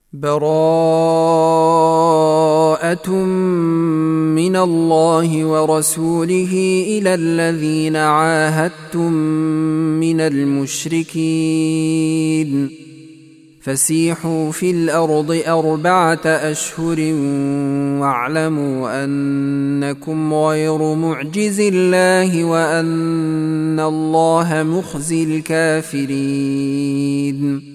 براءة من الله ورسوله إلى الذين عاهدتم من المشركين فسيحوا في الأرض 4 أشهر واعلموا أنكم غير معجز الله وأن الله مخزي الكافرين.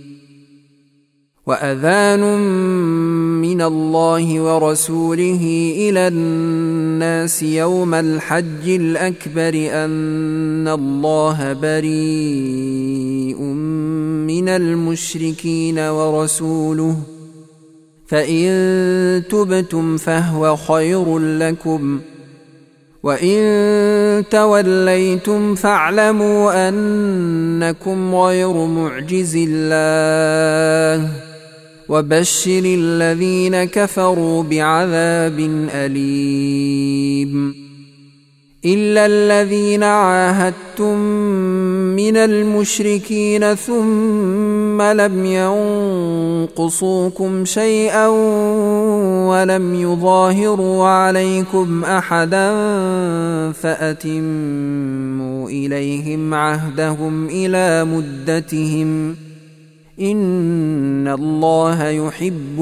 وأذان من الله ورسوله إلى الناس يوم الحج الأكبر أن الله بريء من المشركين ورسوله فإن تبتم فهو خير لكم وإن توليتم فاعلموا أنكم غير معجز الله وبشر الذين كفروا بعذاب أليم. إلا الذين عاهدتم من المشركين ثم لم ينقصوكم شيئا ولم يظاهروا عليكم أحدا فأتموا إليهم عهدهم إلى مدتهم إن الله يحب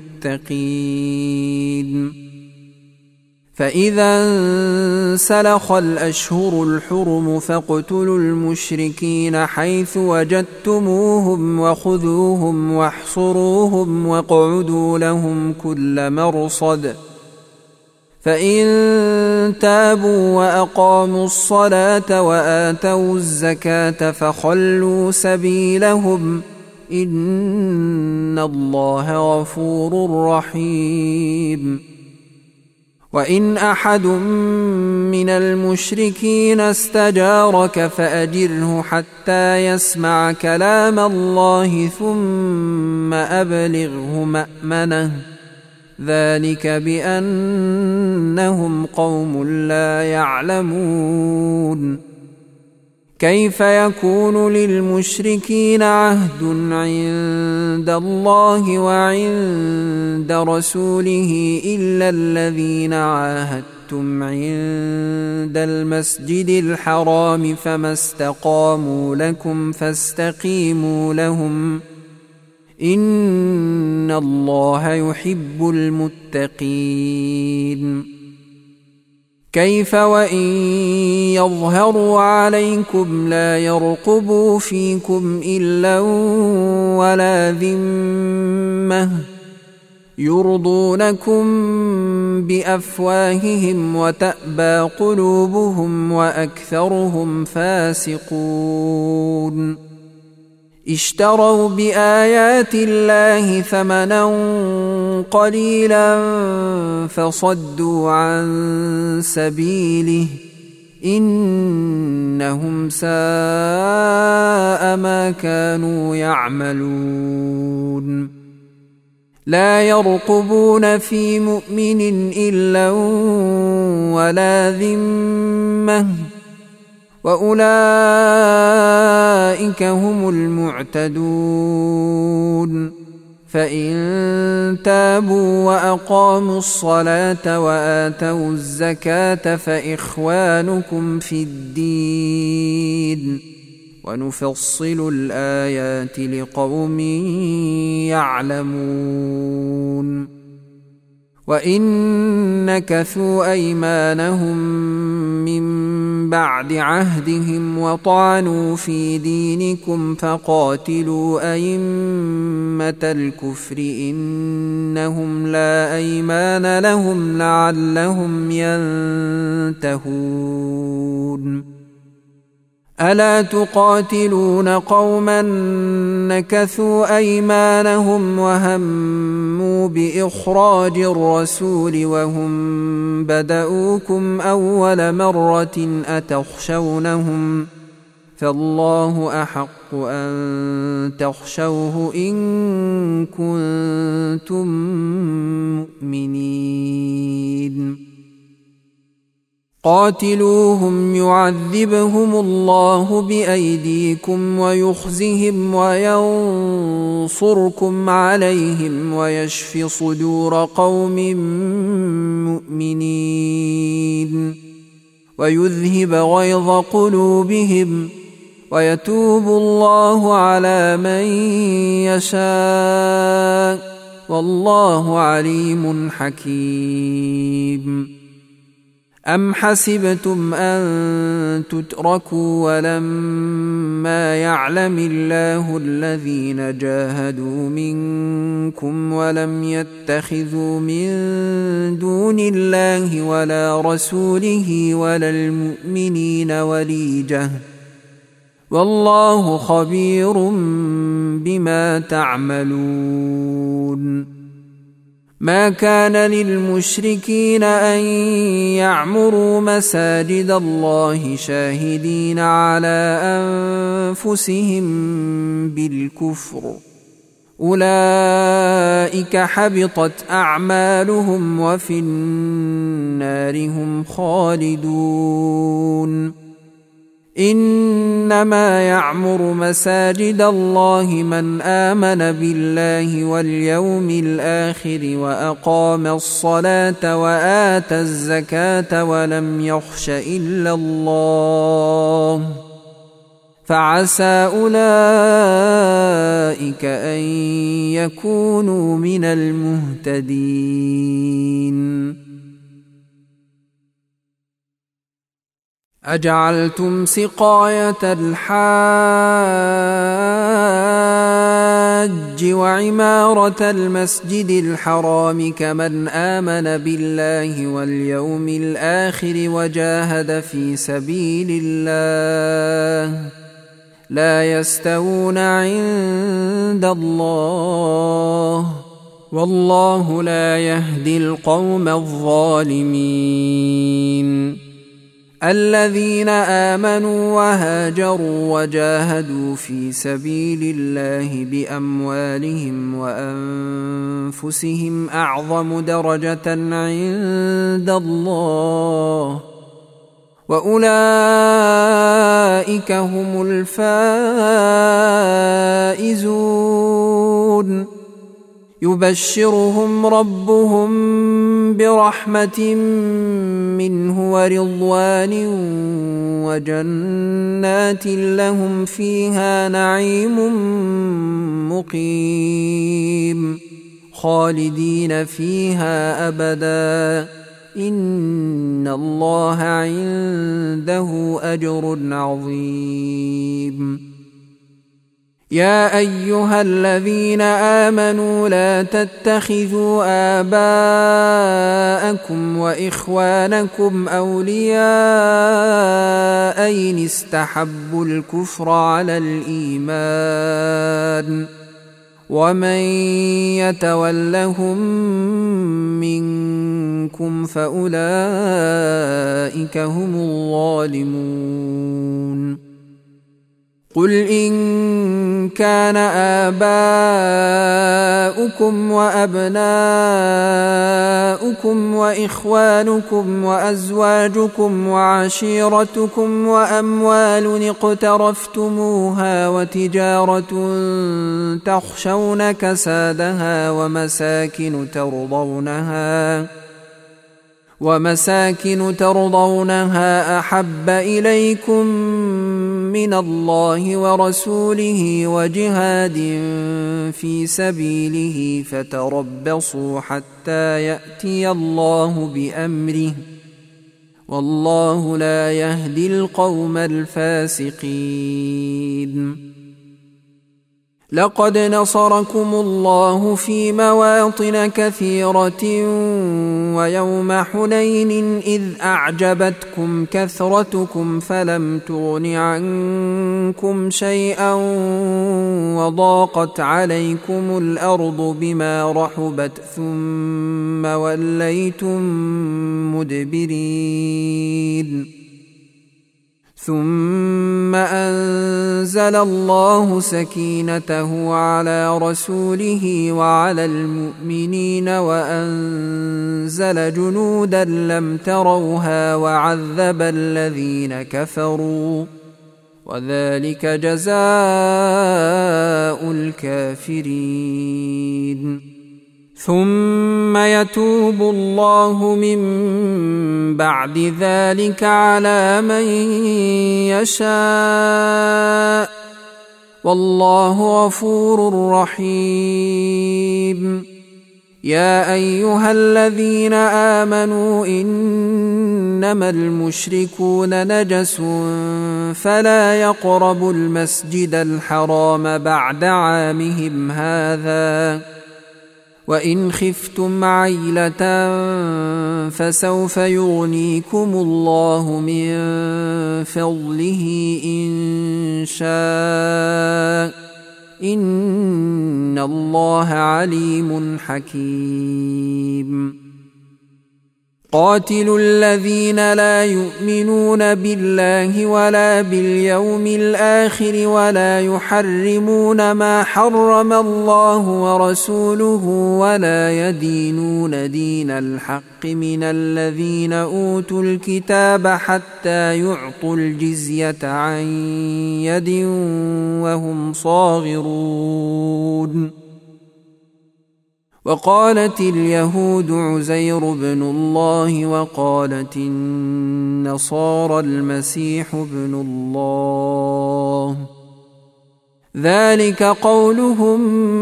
المتقين. فإذا انسلخ الأشهر الحرم فاقتلوا المشركين حيث وجدتموهم وخذوهم واحصروهم واقعدوا لهم كل مرصد فإن تابوا وأقاموا الصلاة وآتوا الزكاة فخلوا سبيلهم إن الله غفور رحيم. وإن أحد من المشركين استجارك فأجره حتى يسمع كلام الله ثم أبلغه مأمنه ذلك بأنهم قوم لا يعلمون. كيف يكون للمشركين عهد عند الله وعند رسوله إلا الذين عاهدتم عند المسجد الحرام فما استقاموا لكم فاستقيموا لهم إن الله يحب المتقين. كيف وإن يظهروا عليكم لا يرقبوا فيكم إلا ولا ذمة يرضونكم بأفواههم وتأبى قلوبهم وأكثرهم فاسقون. اشتروا بآيات الله ثمنا قليلا فصدوا عن سبيله إنهم ساء ما كانوا يعملون. لا يرقبون في مؤمن إلا ولا ذمة وأولئك هم المعتدون. فإن تابوا وأقاموا الصلاة وآتوا الزكاة فإخوانكم في الدين ونفصل الآيات لقوم يعلمون. وإن نكثوا أيمانهم من بعد عهدهم وطعنوا في دينكم فقاتلوا أئمة الكفر إنهم لا أيمان لهم لعلهم ينتهون. ألا تقاتلون قوما نكثوا أيمانهم وهموا بإخراج الرسول وهم بدؤوكم أول مرة أتخشونهم فالله أحق أن تخشوه إن كنتم مؤمنين. قاتلوهم يعذبهم الله بأيديكم ويخزهم وينصركم عليهم ويشف صدور قوم مؤمنين ويذهب غيظ قلوبهم ويتوب الله على من يشاء والله عليم حكيم. أم حسبتم أن تتركوا ولما يعلم الله الذين جاهدوا منكم ولم يتخذوا من دون الله ولا رسوله ولا المؤمنين وليجة والله خبير بما تعملون. ما كان للمشركين أن يعمروا مساجد الله شاهدين على أنفسهم بالكفر أولئك حبطت أعمالهم وفي النار هم خالدون. إنما يعمر مساجد الله من آمن بالله واليوم الآخر وأقام الصلاة وآتى الزكاة ولم يخش إلا الله فعسى أولئك أن يكونوا من المهتدين. أجعلتم سقاية الحاج وعمارة المسجد الحرام كمن آمن بالله واليوم الآخر وجاهد في سبيل الله لا يستوون عند الله والله لا يهدي القوم الظالمين. الذين آمنوا وهاجروا وجاهدوا في سبيل الله بأموالهم وأنفسهم أعظم درجة عند الله وأولئك هم الفائزون. يبشرهم ربهم برحمة منه ورضوان وجنات لهم فيها نعيم مقيم خالدين فيها أبدا إن الله عنده أجر عظيم. يا أيها الذين آمنوا لا تتخذوا آباءكم وإخوانكم أولياء إن استحبوا الكفر على الإيمان ومن يتولهم منكم فأولئك هم الظالمون. قل إن كان آباؤكم وأبناؤكم وإخوانكم وأزواجكم وعشيرتكم وأموال اقترفتموها وتجارة تخشون كسادها ومساكن ترضونها أحب إليكم من الله ورسوله وجهاد في سبيله فتربصوا حتى يأتي الله بأمره والله لا يهدي القوم الفاسقين. لقد نصركم الله في مواطن كثيرة ويوم حنين إذ أعجبتكم كثرتكم فلم تغن عنكم شيئا وضاقت عليكم الأرض بما رحبت ثم وليتم مدبرين ثم أنزل الله سكينته على رسوله وعلى المؤمنين وأنزل جنودا لم تروها وعذب الذين كفروا وذلك جزاء الكافرين. ثم يتوب الله من بعد ذلك على من يشاء والله غفور رحيم. يا أيها الذين آمنوا إنما المشركون نجس فلا يقربوا المسجد الحرام بعد عامهم هذا وإن خفتم عيلة فسوف يغنيكم الله من فضله إن شاء إن الله عليم حكيم. قاتلوا الذين لا يؤمنون بالله ولا باليوم الآخر ولا يحرمون ما حرم الله ورسوله ولا يدينون دين الحق من الذين أوتوا الكتاب حتى يعطوا الجزية عن يد وهم صاغرون. وقالت اليهود عزير بن الله وقالت النصارى المسيح ابن الله ذلك قولهم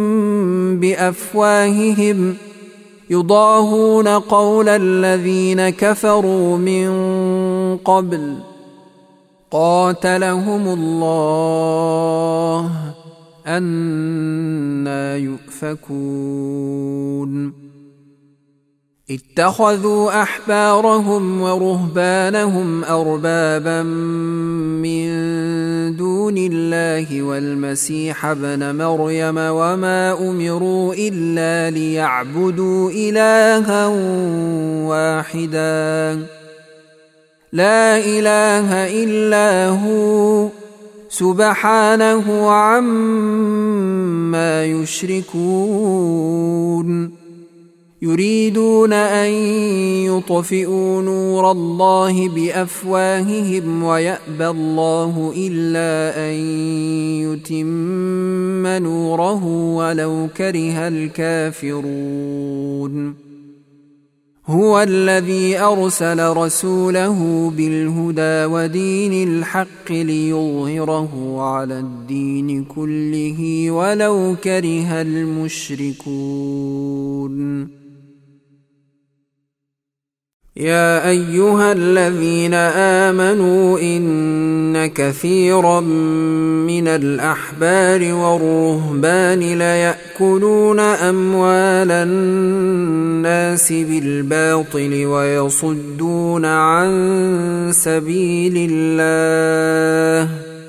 بأفواههم يضاهون قول الذين كفروا من قبل قاتلهم الله أنى يؤفكون. اتخذوا أحبارهم ورهبانهم أربابا من دون الله والمسيح ابن مريم وما أمروا إلا ليعبدوا إلها واحدا لا إله إلا هو سبحانه عما يشركون. يريدون أن يطفئوا نور الله بأفواههم ويأبى الله إلا أن يتم نوره ولو كره الكافرون. هو الذي أرسل رسوله بالهدى ودين الحق ليظهره على الدين كله ولو كره المشركون. يا أيها الذين آمنوا إن كثيرا من الأحبار والرهبان ليأكلون أموال الناس بالباطل ويصدون عن سبيل الله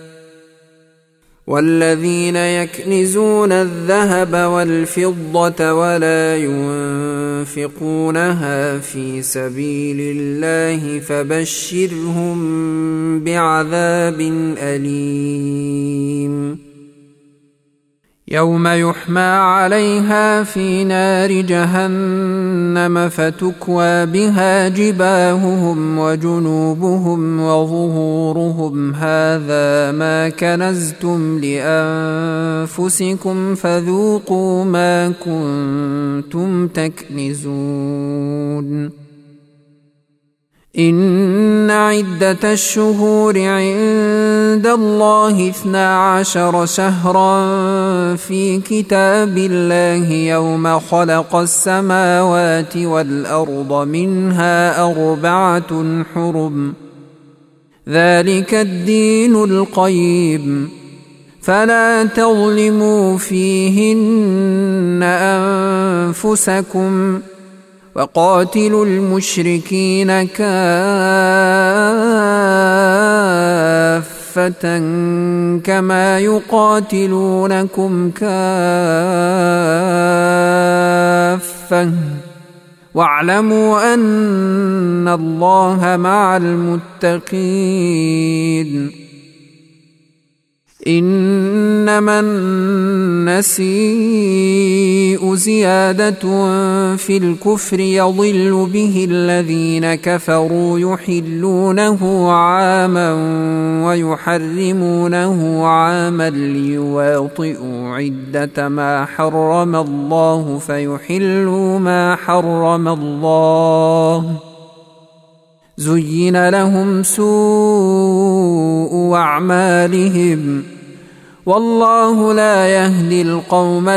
والذين يكنزون الذهب والفضة ولا ينفقونها في سبيل الله فبشرهم بعذاب أليم. يوم يحمى عليها في نار جهنم فتكوى بها جباههم وجنوبهم وظهورهم هذا ما كنزتم لأنفسكم فذوقوا ما كنتم تكنزون. إن عدة الشهور عند الله 12 شهرا في كتاب الله يوم خلق السماوات والأرض منها 4 حرم ذلك الدين القيم فلا تظلموا فيهن أنفسكم وقاتلوا المشركين كافة كما يقاتلونكم كافة واعلموا أن الله مع المتقين. إنما النسيء زيادة في الكفر يضل به الذين كفروا يحلونه عاما ويحرمونه عاما ليواطئوا عدة ما حرم الله فيحلوا ما حرم الله. زين لهم سوء أعمالهم والله لا يهدي القوم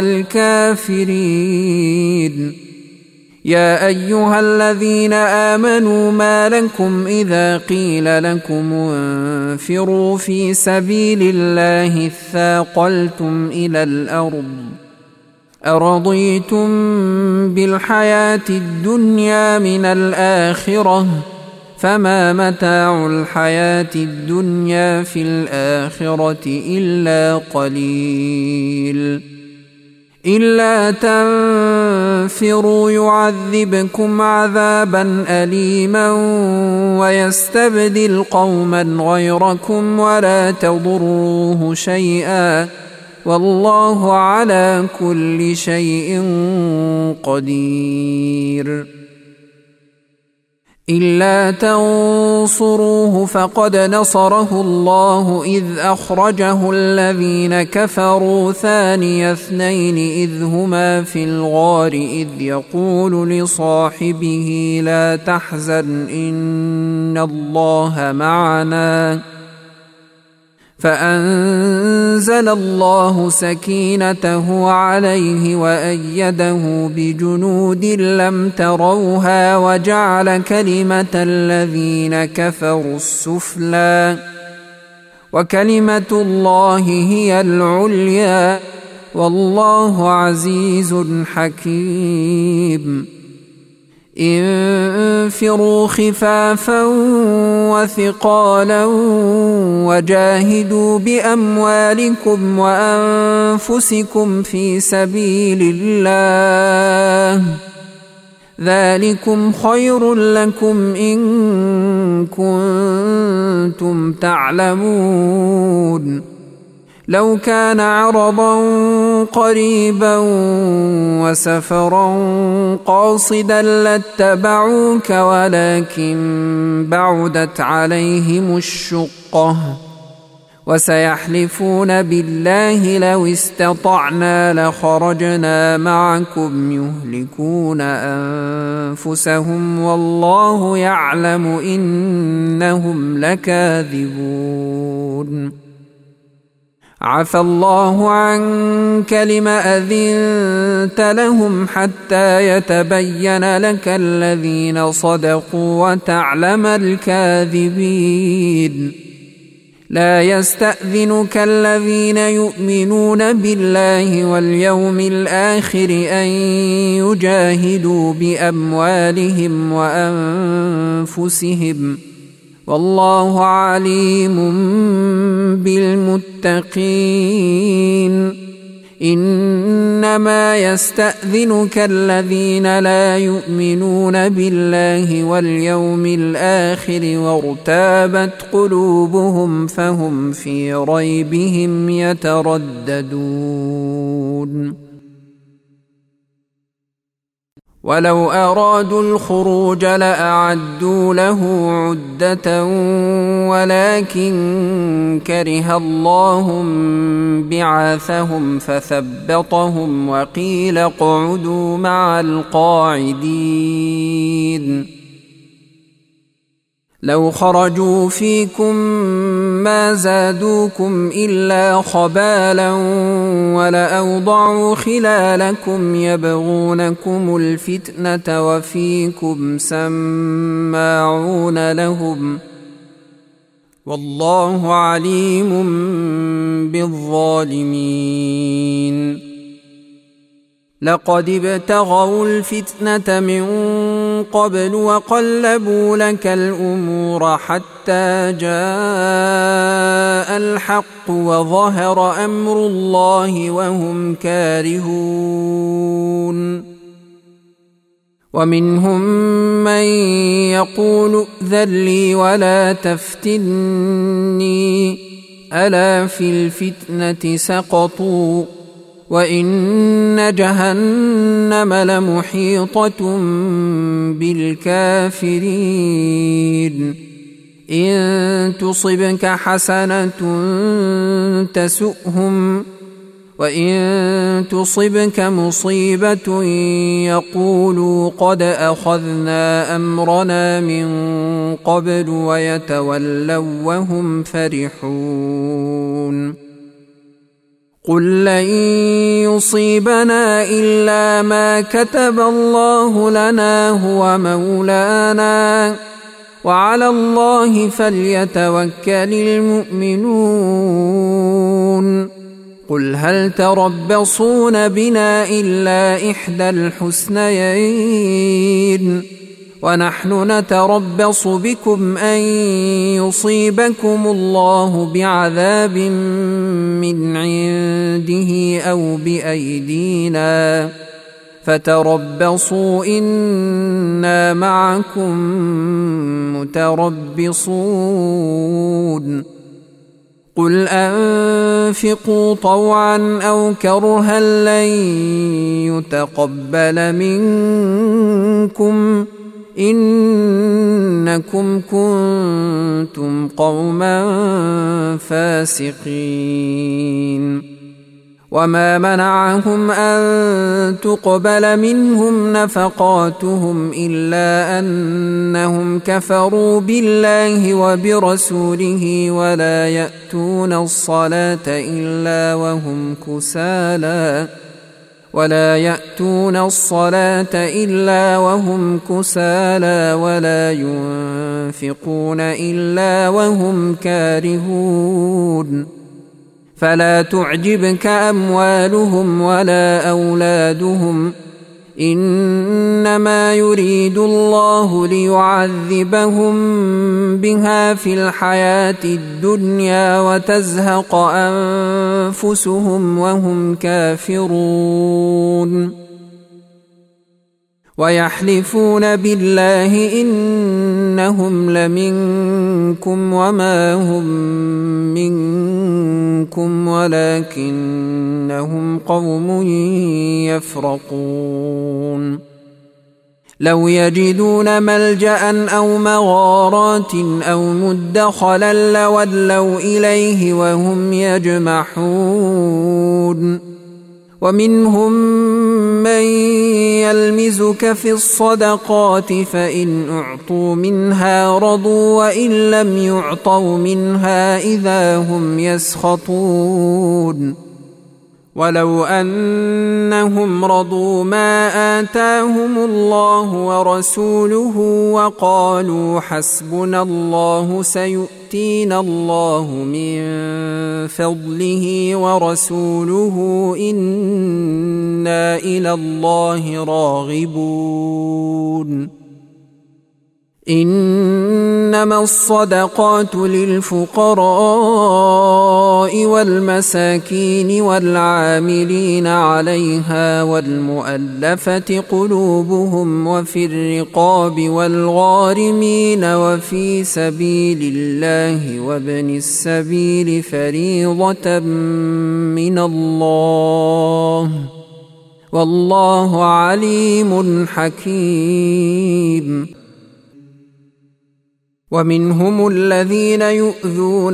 الكافرين. يا أيها الذين آمنوا ما لكم إذا قيل لكم انفروا في سبيل الله اثاقلتم إلى الأرض أرضيتم بالحياة الدنيا من الآخرة فما متاع الحياة الدنيا في الآخرة إلا قليل. إلا تنفروا يعذبكم عذابا أليما ويستبدل قوما غيركم ولا تضروه شيئا والله على كل شيء قدير. إلا تنصروه فقد نصره الله إذ أخرجه الذين كفروا ثاني اثنين إذ هما في الغار إذ يقول لصاحبه لا تحزن إن الله معنا فأنزل الله سكينته عليه وأيده بجنود لم تروها وجعل كلمة الذين كفروا السفلى وكلمة الله هي العليا والله عزيز حكيم. انفروا خفافا وثقالا وجاهدوا بأموالكم وأنفسكم في سبيل الله ذلكم خير لكم إن كنتم تعلمون. لو كان عرضا قريبا وسفرا قاصدا لاتبعوك ولكن بعدت عليهم الشقة وسيحلفون بالله لو استطعنا لخرجنا معكم يهلكون أنفسهم والله يعلم إنهم لكاذبون. عفى الله عنك لم أذنت لهم حتى يتبين لك الذين صدقوا وتعلم الكاذبين. لا يستأذنك الذين يؤمنون بالله واليوم الآخر أن يجاهدوا بأموالهم وأنفسهم والله عليم بالمتقين. إنما يستأذنك الذين لا يؤمنون بالله واليوم الآخر وارتابت قلوبهم فهم في ريبهم يترددون. ولو أرادوا الخروج لأعدوا له عدة ولكن كره الله بعاثهم فثبطهم وقيل اقعدوا مع القاعدين. لو خرجوا فيكم ما زادوكم إلا خبالا ولأوضعوا خلالكم يبغونكم الفتنة وفيكم سماعون لهم والله عليم بالظالمين. لقد ابتغوا الفتنة من قبل وقلبوا لك الأمور حتى جاء الحق وظهر أمر الله وهم كارهون. ومنهم من يقول ائذن لي ولا تفتني ألا في الفتنة سقطوا وإن جهنم لمحيطة بالكافرين إن تصبك حسنة تسؤهم وإن تصبك مصيبة يقولوا قد أخذنا أمرنا من قبل ويتولوا وهم فرحون قل لن يصيبنا إلا ما كتب الله لنا هو مولانا وعلى الله فليتوكل المؤمنون قل هل تربصون بنا إلا إحدى الحسنيين ونحن نتربص بكم أن يصيبكم الله بعذاب من عنده أو بأيدينا فتربصوا إنا معكم متربصون قل أنفقوا طوعا أو كرها لن يتقبل منكم إنكم كنتم قوما فاسقين وما منعهم أن تقبل منهم نفقاتهم إلا أنهم كفروا بالله وبرسوله ولا يأتون الصلاة إلا وهم كسالى ولا ينفقون إلا وهم كارهون فلا تعجبك أموالهم ولا أولادهم إنما يريد الله ليعذبهم بها في الحياة الدنيا وتزهق أنفسهم وهم كافرون ويحلفون بالله إنهم لمنكم وما هم منكم ولكنهم قوم يفرقون لو يجدون ملجأ أو مغارات أو مدخلا لولوا إليه وهم يجمحون ومنهم من يلمزك في الصدقات فإن أعطوا منها رضوا وإن لم يعطوا منها إذا هم يسخطون ولو أنهم رضوا ما آتاهم الله ورسوله وقالوا حسبنا الله سيؤتينا الله من فضله ورسوله إنا إلى الله راغبون إنما الصدقات للفقراء والمساكين والعاملين عليها والمؤلفة قلوبهم وفي الرقاب والغارمين وفي سبيل الله وابن السبيل فريضة من الله والله عليم حكيم ومنهم الذين يؤذون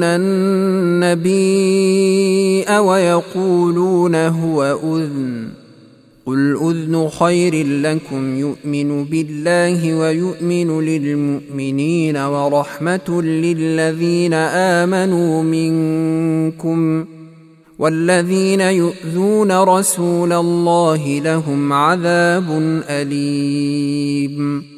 النبي ويقولون هو أذن قل أذن خير لكم يؤمن بالله ويؤمن للمؤمنين ورحمة للذين آمنوا منكم والذين يؤذون رسول الله لهم عذاب أليم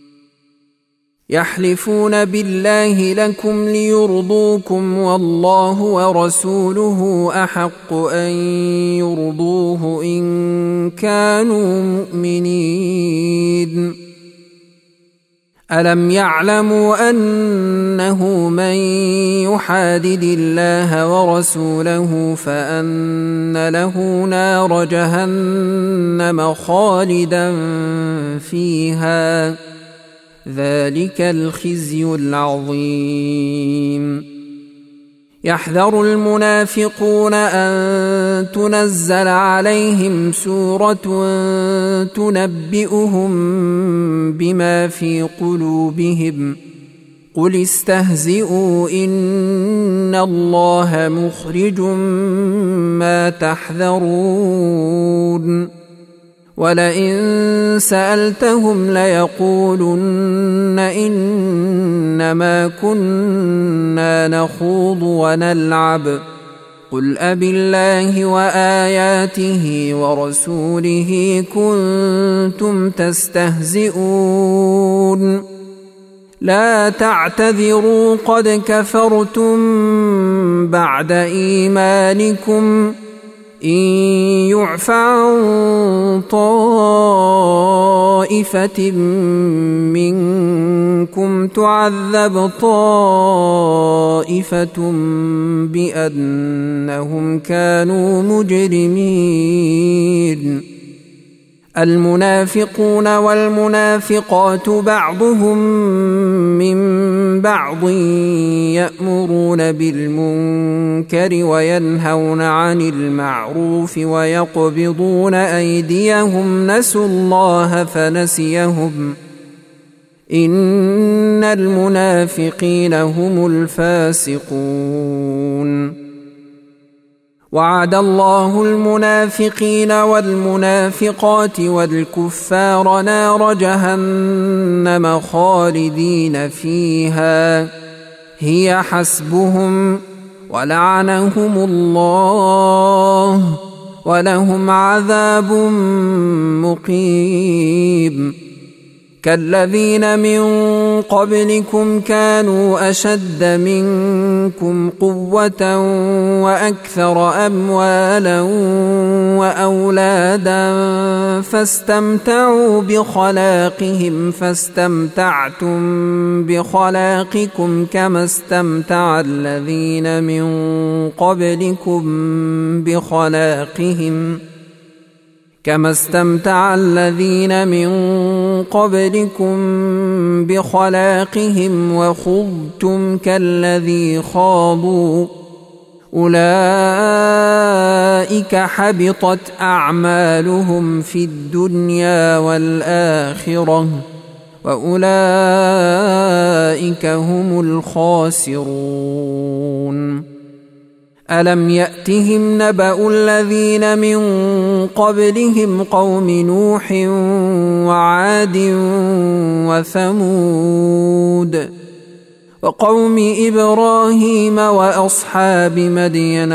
يحلفون بالله لكم ليرضوكم والله ورسوله أحق أن يرضوه إن كانوا مؤمنين ألم يعلموا أنه من يحادد الله ورسوله فأن له نار جهنم خالدا فيها ذلك الخزي العظيم يحذر المنافقون أن تنزل عليهم سورة تنبئهم بما في قلوبهم قل استهزئوا إن الله مخرج ما تحذرون ولئن سألتهم ليقولن إنما كنا نخوض ونلعب قل أبالله وآياته ورسوله كنتم تستهزئون لا تعتذروا قد كفرتم بعد إيمانكم إن يعف عن طائفة منكم تعذب طائفة بأنهم كانوا مجرمين المنافقون والمنافقات بعضهم من بعض يأمرون بالمنكر وينهون عن المعروف ويقبضون أيديهم نسوا الله فنسيهم إن المنافقين هم الفاسقون وعد الله المنافقين والمنافقات والكفار نار جهنم خالدين فيها هي حسبهم ولعنهم الله ولهم عذاب مقيم كالذين من قبلكم كانوا أشد منكم قوة وأكثر أموالا وأولادا فاستمتعوا بخلاقهم فاستمتعتم بخلاقكم كما استمتع الذين من قبلكم بخلاقهم وخضتم كالذي خاضوا أولئك حبطت أعمالهم في الدنيا والآخرة وأولئك هم الخاسرون ألم يأتهم نبأ الذين من قبلهم قوم نوح وعاد وثمود وقوم إبراهيم وأصحاب مدين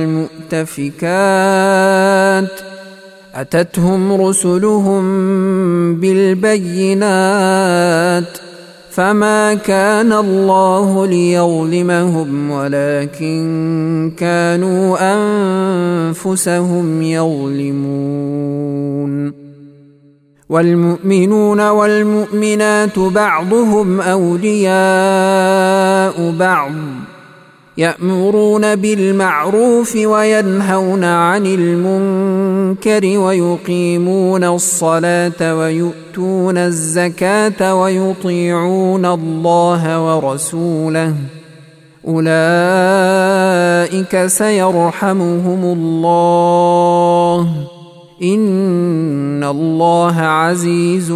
والمؤتفكات أتتهم رسلهم بالبينات فما كان الله ليظلمهم ولكن كانوا أنفسهم يظلمون والمؤمنون والمؤمنات بعضهم أولياء بعض يأمرون بالمعروف وينهون عن المنكر ويقيمون الصلاة ويؤتون الزكاة ويطيعون الله ورسوله أولئك سيرحمهم الله إن الله عزيز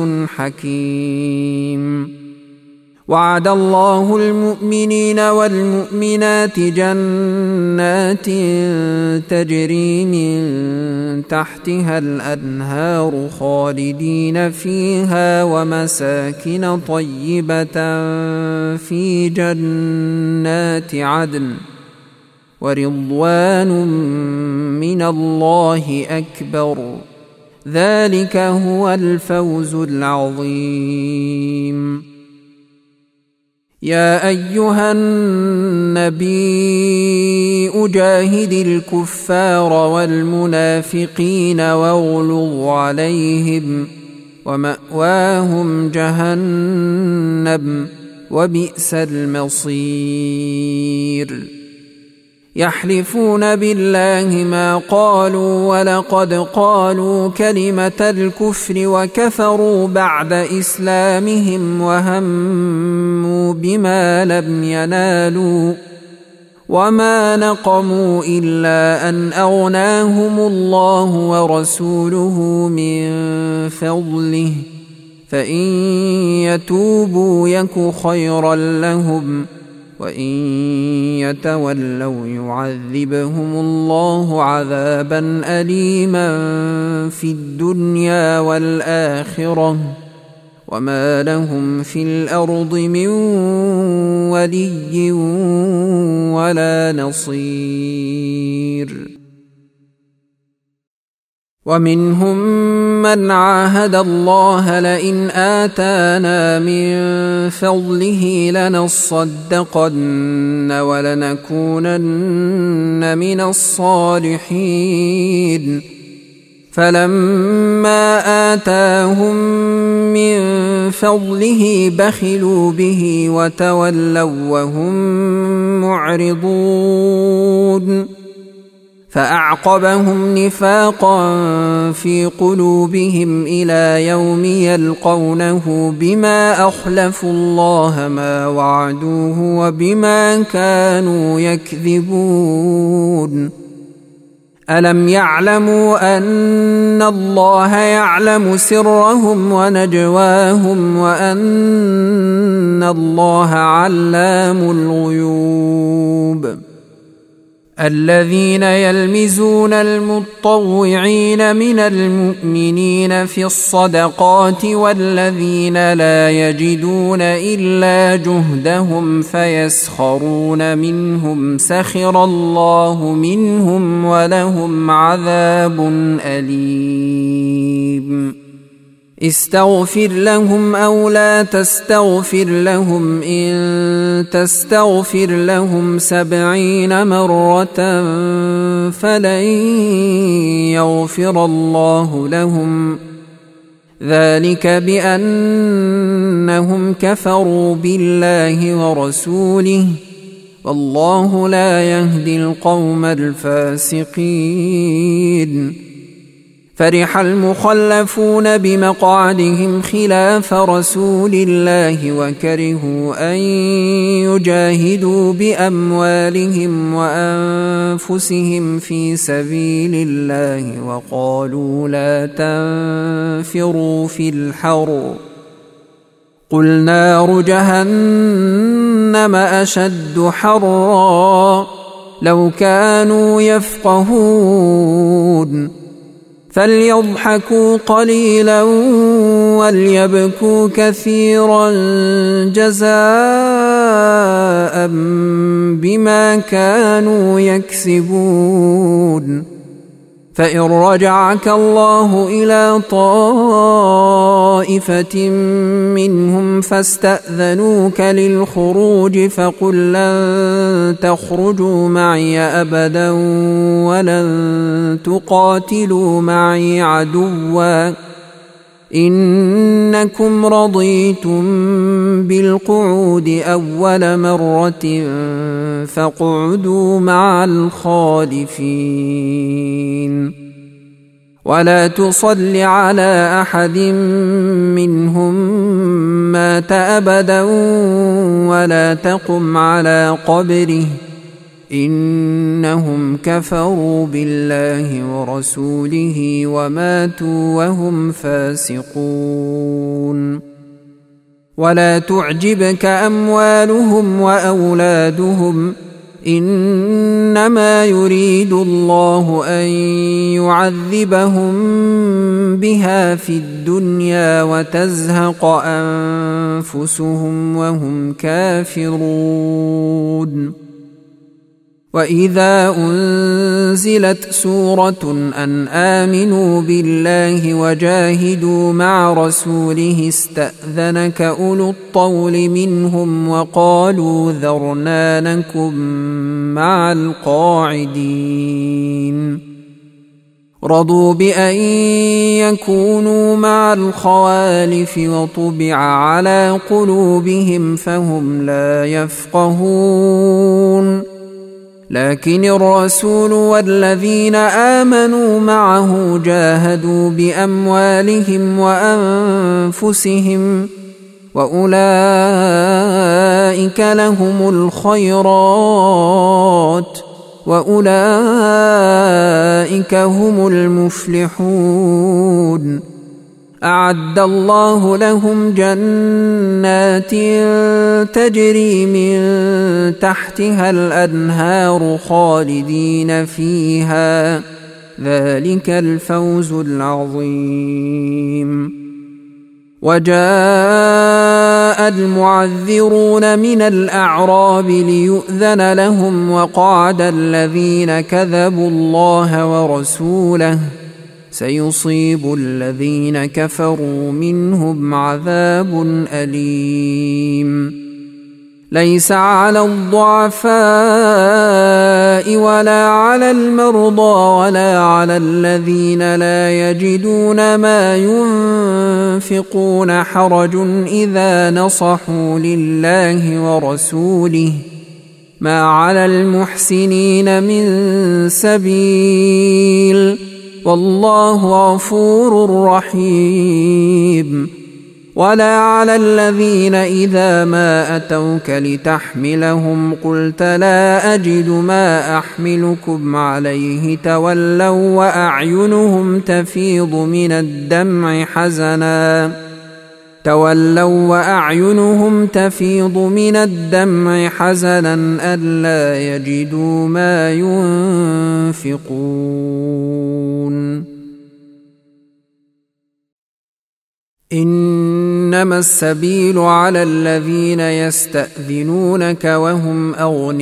حكيم وعد الله المؤمنين والمؤمنات جنات تجري من تحتها الأنهار خالدين فيها ومساكن طيبة في جنات عدن ورضوان من الله أكبر ذلك هو الفوز العظيم يا أيها النبي أجاهد الكفار والمنافقين واغلظ عليهم ومأواهم جهنم وبئس المصير. يحلفون بالله ما قالوا ولقد قالوا كلمة الكفر وكفروا بعد إسلامهم وهموا بما لم ينالوا وما نقموا إلا أن أغناهم الله ورسوله من فضله فإن يتوبوا يك خيرا لهم وإن يتولوا يعذبهم الله عذابا أليما في الدنيا والآخرة وما لهم في الأرض من ولي ولا نصير. ومنهم من عاهد الله لئن آتانا من فضله لنصدقن ولنكونن من الصالحين فلما آتاهم من فضله بخلوا به وتولوا وهم معرضون فأعقبهم نفاقا في قلوبهم إلى يوم يلقونه بما أخلفوا الله ما وعدوه وبما كانوا يكذبون. ألم يعلموا أن الله يعلم سرهم ونجواهم وأن الله علام الغيوب. الذين يلمزون المتطوعين من المؤمنين في الصدقات والذين لا يجدون إلا جهدهم فيسخرون منهم سخر الله منهم ولهم عذاب أليم. استغفر لهم أو لا تستغفر لهم إن تستغفر لهم 70 مرة فلن يغفر الله لهم ذلك بأنهم كفروا بالله ورسوله والله لا يهدي القوم الفاسقين. فرح المخلفون بمقعدهم خلاف رسول الله وكرهوا أن يجاهدوا بأموالهم وأنفسهم في سبيل الله وقالوا لا تنفروا في الحر قل نار جهنم أشد حرا لو كانوا يفقهون فليضحكوا قليلا وليبكوا كثيرا جزاء بما كانوا يكسبون. فإن رجعك الله إلى طائفة منهم فاستأذنوك للخروج فقل لن تخرجوا معي أبدا ولن تقاتلوا معي عدوا إنكم رضيتم بالقعود أول مرة فاقعدوا مع الخالفين ولا تصل على أحد منهم مات أبدا ولا تقم على قبره إنهم كفروا بالله ورسوله وماتوا وهم فاسقون. ولا تعجبك أموالهم وأولادهم إنما يريد الله أن يعذبهم بها في الدنيا وتزهق أنفسهم وهم كافرون. وإذا أنزلت سورة أن آمنوا بالله وجاهدوا مع رسوله استأذنك أولو الطول منهم وقالوا ذرنا نكن مع القاعدين رضوا بأن يكونوا مع الخوالف وطبع على قلوبهم فهم لا يفقهون لكن الرسول والذين آمنوا معه جاهدوا بأموالهم وأنفسهم وأولئك لهم الخيرات وأولئك هم المفلحون أعد الله لهم جنات تجري من تحتها الأنهار خالدين فيها ذلك الفوز العظيم وجاء المعذرون من الأعراب ليؤذن لهم وقعد الذين كذبوا الله ورسوله سيصيب الذين كفروا منهم عذاب أليم ليس على الضعفاء ولا على المرضى ولا على الذين لا يجدون ما ينفقون حرج إذا نصحوا لله ورسوله ما على المحسنين من سبيل والله غفور رحيم ولا على الذين إذا ما أتوك لتحملهم قلت لا أجد ما أحملكم عليه تولوا وأعينهم تفيض من الدمع حزنا ألا يجدوا ما ينفقون إنما السبيل على الذين يستأذنونك وهم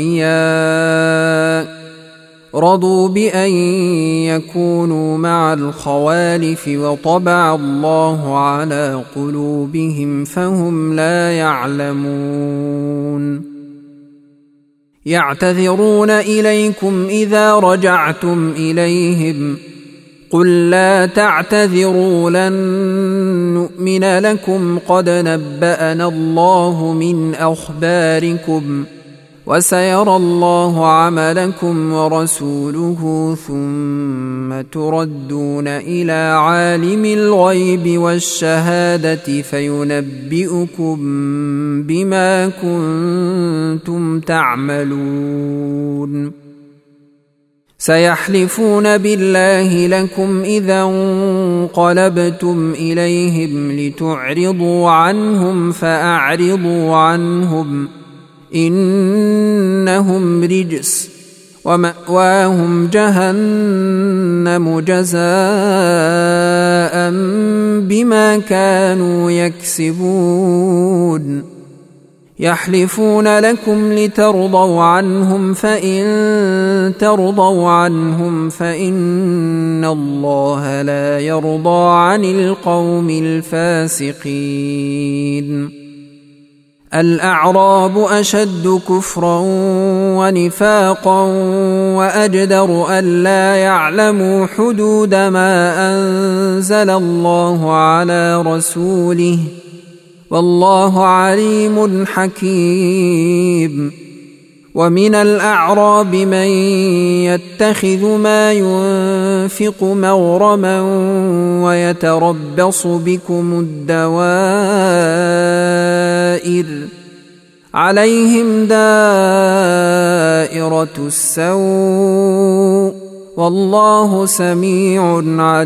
أغنياء رضوا بأن يكونوا مع الخوالف وطبع الله على قلوبهم فهم لا يعلمون يعتذرون إليكم إذا رجعتم إليهم قل لا تعتذروا لن نؤمن لكم قد نبأنا الله من أخباركم وسيرى الله عملكم ورسوله ثم تردون إلى عالم الغيب والشهادة فينبئكم بما كنتم تعملون سيحلفون بالله لكم إذا انقلبتم إليهم لتعرضوا عنهم فأعرضوا عنهم إنهم رجس ومأواهم جهنم جزاء بما كانوا يكسبون يحلفون لكم لترضوا عنهم فإن ترضوا عنهم فإن الله لا يرضى عن القوم الفاسقين الأعراب أشد كفرا ونفاقا وأجدر ألا يعلموا حدود ما أنزل الله على رسوله والله عليم حكيم ومن الأعراب من يتخذ ما ينفق مغرما ويتربص بكم الدوائر عليهم دائرة السوء والله سميع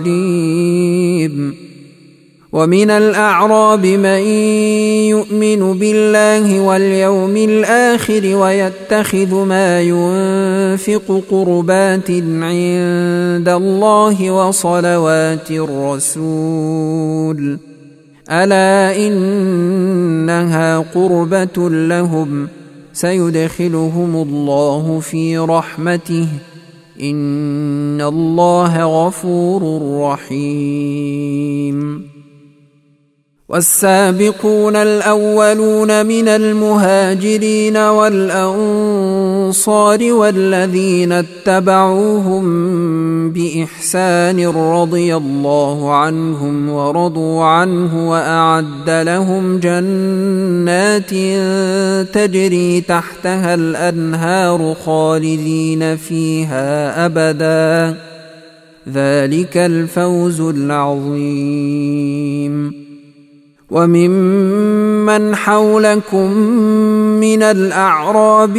عليم ومن الأعراب من يؤمن بالله واليوم الآخر ويتخذ ما ينفق قربات عند الله وصلوات الرسول ألا إنها قربة لهم سيدخلهم الله في رحمته إن الله غفور رحيم والسابقون الأولون من المهاجرين والأنصار والذين اتبعوهم بإحسان رضي الله عنهم ورضوا عنه وأعد لهم جنات تجري تحتها الأنهار خالدين فيها أبدا ذلك الفوز العظيم. وممن حولكم من الأعراب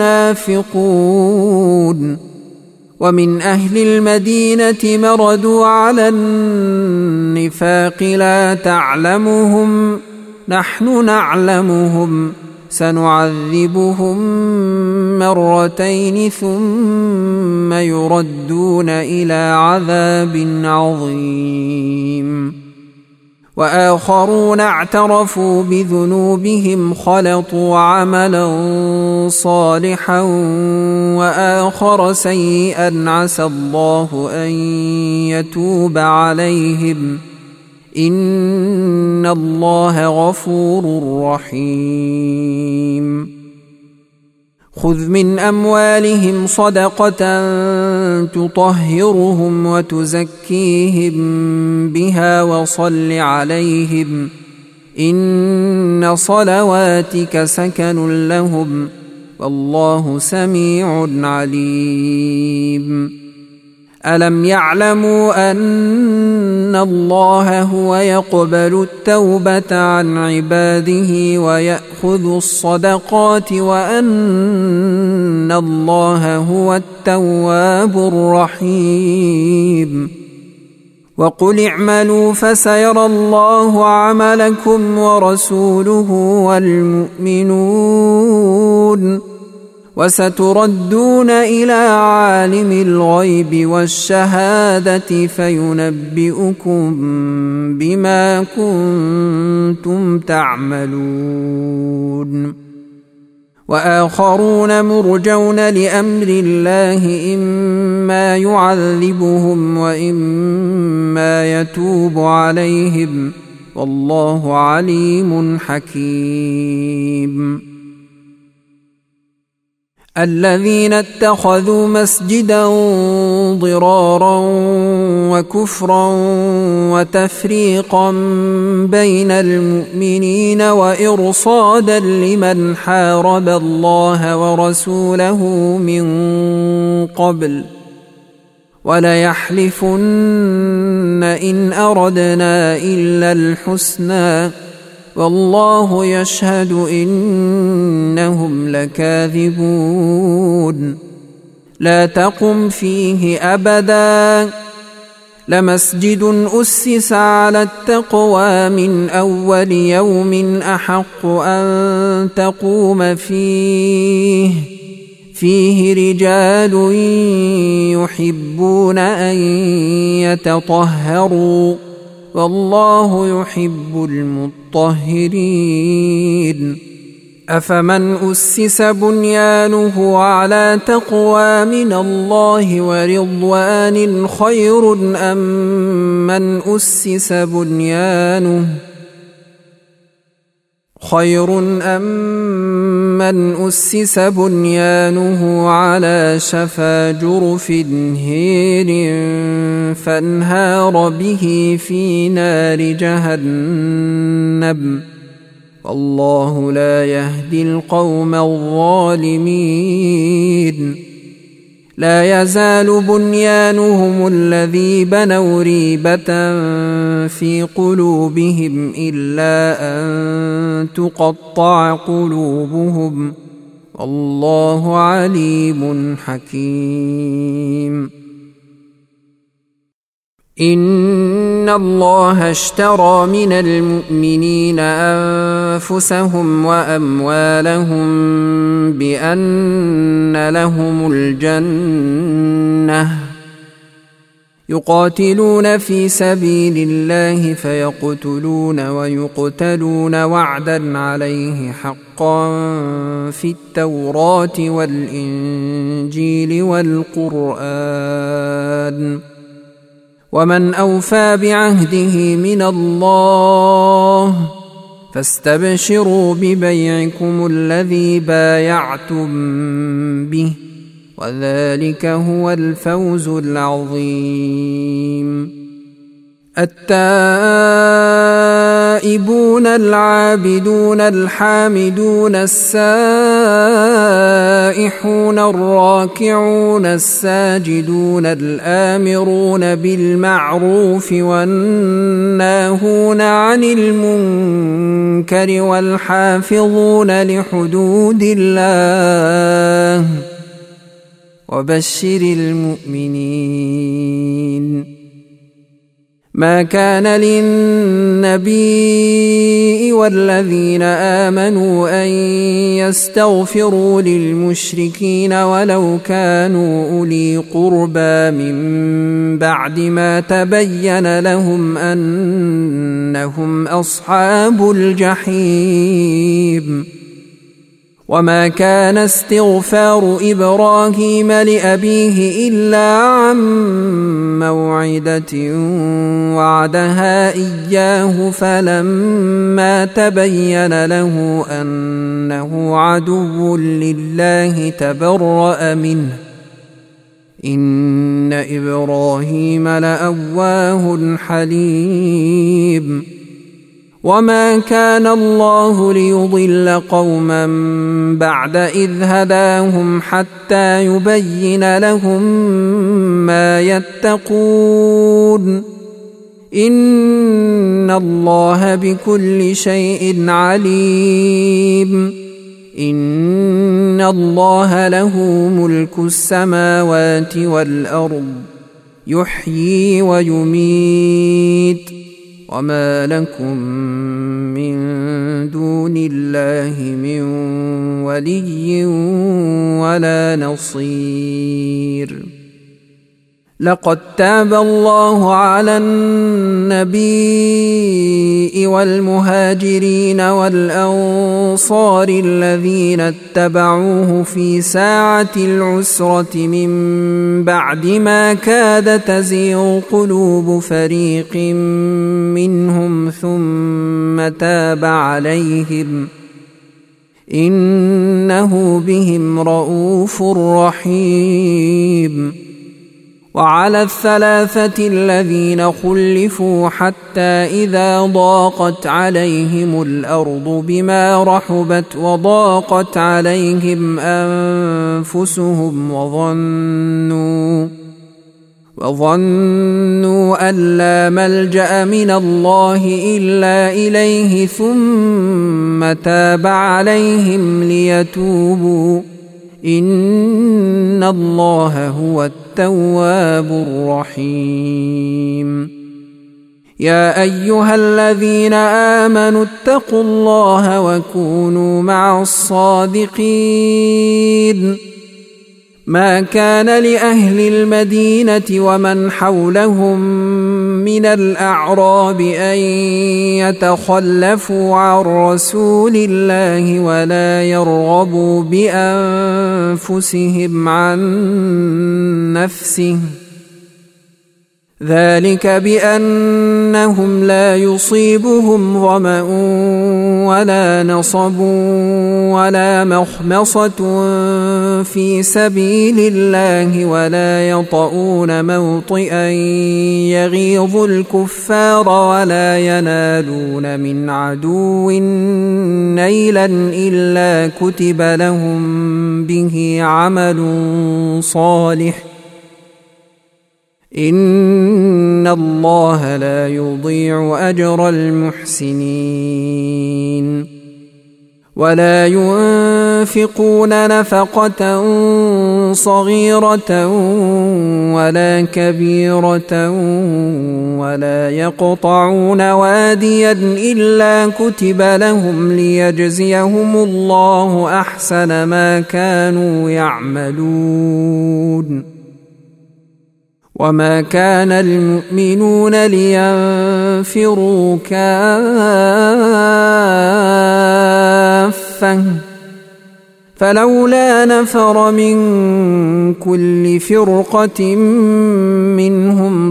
منافقون ومن أهل المدينة مردوا على النفاق لا تعلمهم نحن نعلمهم سنعذبهم مرتين ثم يردون إلى عذاب عظيم. وآخرون اعترفوا بذنوبهم خلطوا عملا صالحا وآخر سيئا عسى الله أن يتوب عليهم إن الله غفور رحيم. خذ من أموالهم صدقة تطهرهم وتزكيهم بها وصل عليهم إن صلواتك سكن لهم والله سميع عليم. ألم يعلموا أن الله هو يقبل التوبة عن عباده ويأخذ الصدقات وأن الله هو التواب الرحيم. وقل اعملوا فسيرى الله عملكم ورسوله والمؤمنون وستردون إلى عالم الغيب والشهادة فينبئكم بما كنتم تعملون. وآخرون مرجون لأمر الله إما يعذبهم وإما يتوب عليهم والله عليم حكيم. الذين اتخذوا مسجدا ضرارا وكفرا وتفريقا بين المؤمنين وإرصادا لمن حارب الله ورسوله من قبل وليحلفن إن أردنا إلا الحسنى والله يشهد إنهم لكاذبون. لا تقم فيه أبدا لمسجد أسس على التقوى من أول يوم أحق أن تقوم فيه رجال يحبون أن يتطهروا والله يحب المطهرين. أفمن أسس بنيانه على تقوى من الله ورضوان خير أم من أسس بنيانه على شفا جرف هير فانهار به في نار جهنم والله لا يهدي القوم الظالمين. لا يزال بنيانهم الذي بنوا ريبة في قلوبهم إلا أن تقطع قلوبهم والله عليم حكيم. إن الله اشترى من المؤمنين أنفسهم وأموالهم بأن لهم الجنة يقاتلون في سبيل الله فيقتلون ويقتلون وعدا عليه حقا في التوراة والإنجيل والقرآن ومن أوفى بعهده من الله فاستبشروا ببيعكم الذي بايعتم به وذلك هو الفوز العظيم. التائبون العابدون الحامدون السائحون الراكعون الساجدون الآمرون بالمعروف والناهون عن المنكر والحافظون لحدود الله وبشر المؤمنين. ما كان للنبي والذين آمنوا أن يستغفروا للمشركين ولو كانوا أولي قربى من بعد ما تبين لهم أنهم أصحاب الجحيم. وما كان استغفار إبراهيم لأبيه إلا عن موعدة وعدها إياه فلما تبين له أنه عدو لله تبرأ منه إن إبراهيم لأواه حليم. وما كان الله ليضل قوما بعد إذ هداهم حتى يبين لهم ما يتقون إن الله بكل شيء عليم. إن الله له ملك السماوات والأرض يحيي ويميت وما لكم من دون الله من ولي ولا نصير. لقد تاب الله على النبي والمهاجرين والأنصار الذين اتبعوه في ساعة العسرة من بعد ما كاد تزيغ قلوب فريق منهم ثم تاب عليهم إنه بهم رؤوف رحيم. وعلى الثلاثة الذين خلفوا حتى إذا ضاقت عليهم الأرض بما رحبت وضاقت عليهم أنفسهم وظنوا أن لا ملجأ من الله إلا إليه ثم تاب عليهم ليتوبوا إن الله هو التواب الرحيم. يا أيها الذين آمنوا اتقوا الله وكونوا مع الصادقين. ما كان لأهل المدينة ومن حولهم من الأعراب أن يتخلفوا عن رسول الله ولا يرغبوا بأنفسهم عن نفسه ذلك بأنهم لا يصيبهم ظمأ ولا نصب ولا مخمصة في سبيل الله ولا يطؤون موطئا يغيظ الكفار ولا ينالون من عدو نيلا إلا كتب لهم به عمل صالح إن الله لا يضيع أجر المحسنين. ولا ينفقون نفقة صغيرة ولا كبيرة ولا يقطعون واديا إلا كتب لهم ليجزيهم الله أحسن ما كانوا يعملون. وما كان المؤمنون لينفروا كافة فلولا نفر من كل فرقة منهم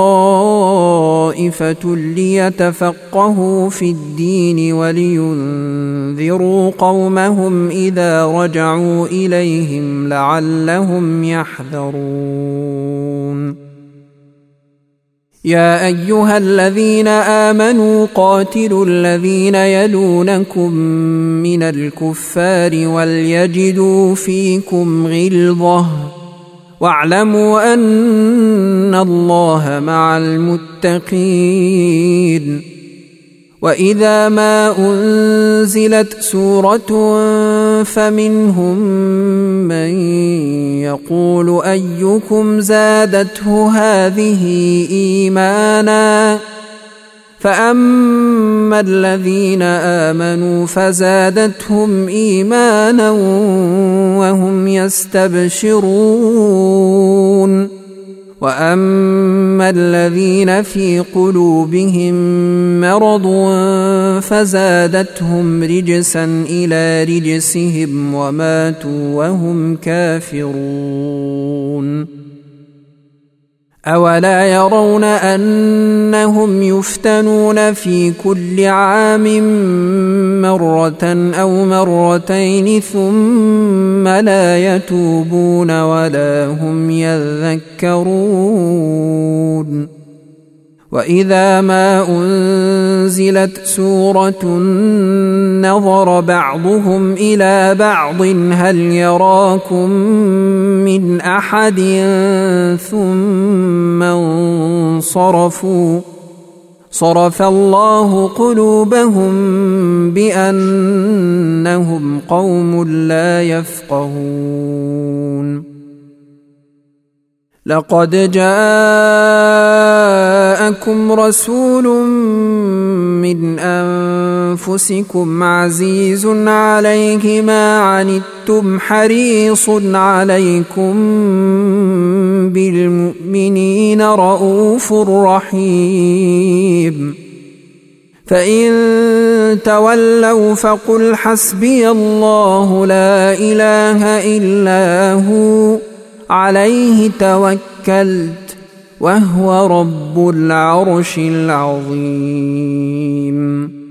طائفة ليتفقهوا في الدين ولينذروا قومهم إذا رجعوا إليهم لعلهم يحذرون. يا أيها الذين آمنوا قاتلوا الذين يلونكم من الكفار وليجدوا فيكم غلظة واعلموا أن الله مع المتقين. وإذا ما أنزلت سورة فمنهم من يقول أيكم زادته هذه إيمانا فأما الذين آمنوا فزادتهم إيمانا وهم يستبشرون. وأما الذين في قلوبهم مرض فزادتهم رجسا إلى رجسهم وماتوا وهم كافرون. أولا يرون أنهم يفتنون في كل عام مرة أو مرتين ثم لا يتوبون ولا هم يذكرون. وإذا ما أنزلت سورة نظر بعضهم إلى بعض هل يراكم من أحد ثم انصرفوا صرف الله قلوبهم بأنهم قوم لا يفقهون. لقد جاءكم رسول من أنفسكم عزيز عليه ما عنتم حريص عليكم بالمؤمنين رؤوف رحيم. فإن تولوا فقل حسبي الله لا إله إلا هو عليه توكلت وهو رب العرش العظيم.